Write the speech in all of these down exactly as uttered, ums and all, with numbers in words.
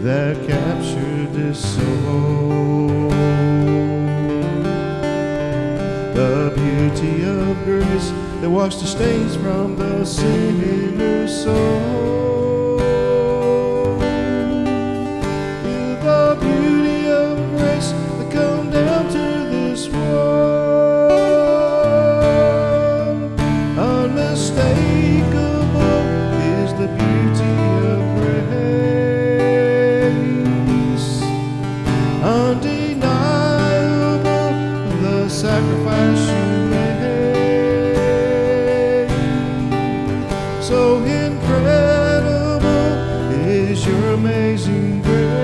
that captured this soul. The beauty of grace that washed the stains from the sinner's soul. The beauty of grace that come down to this world. Unmistakable is the beauty of grace. Undeniable the sacrifice you made. So incredible is your amazing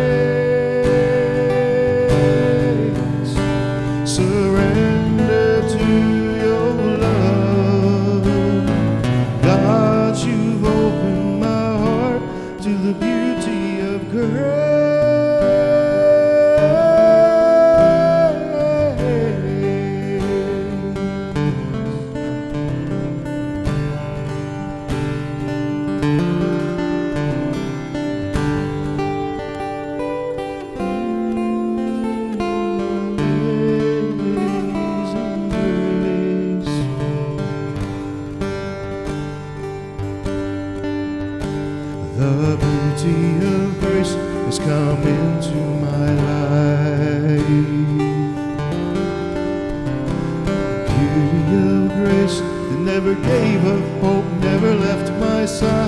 grace. Surrender to your love. God, you've opened my heart to the beauty of grace. The beauty of grace has come into my life. The beauty of grace that never gave up hope, never left my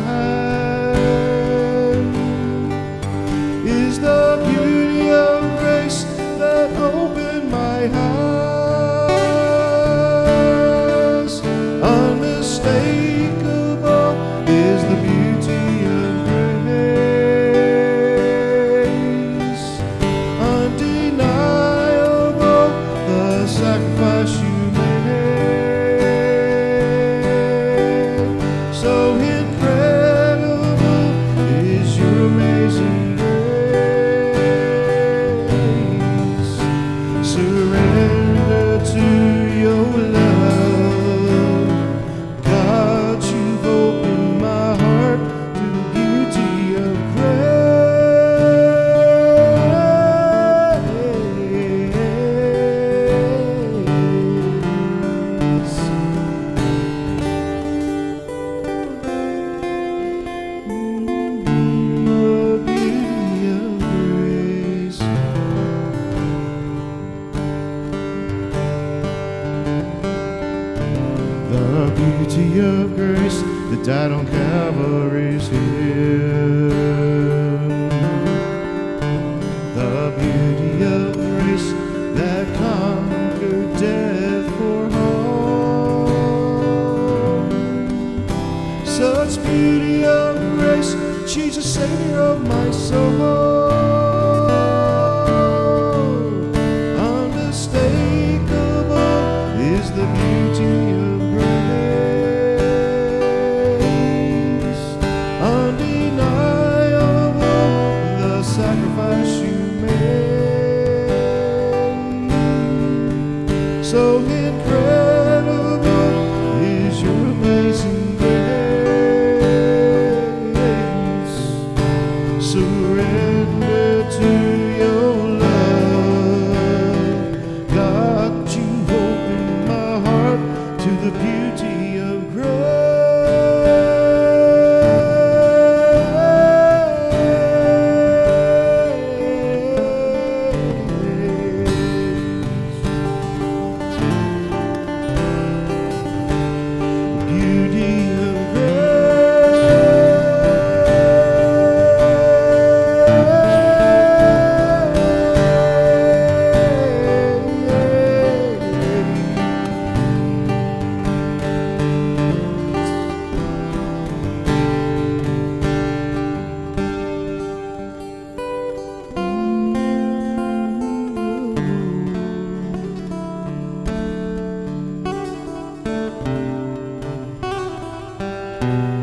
side, is the beauty of grace that opened my eyes. Unmistakable is the beauty of grace. Undeniable the sacrifice you made. So incredible is your amazing grace. Surrender to your love. God, you've opened my heart to the beauty of grace. The beauty of grace that died on Calvary's hill. The beauty of grace that conquered death for all. Such beauty of grace, Jesus, Savior of my soul. Unmistakable is the beauty of grace. Undeniable the sacrifice you made. So incredible is your amazing grace. Surrender to your love. God, you've opened my heart to the beauty of grace. Beauty of grace.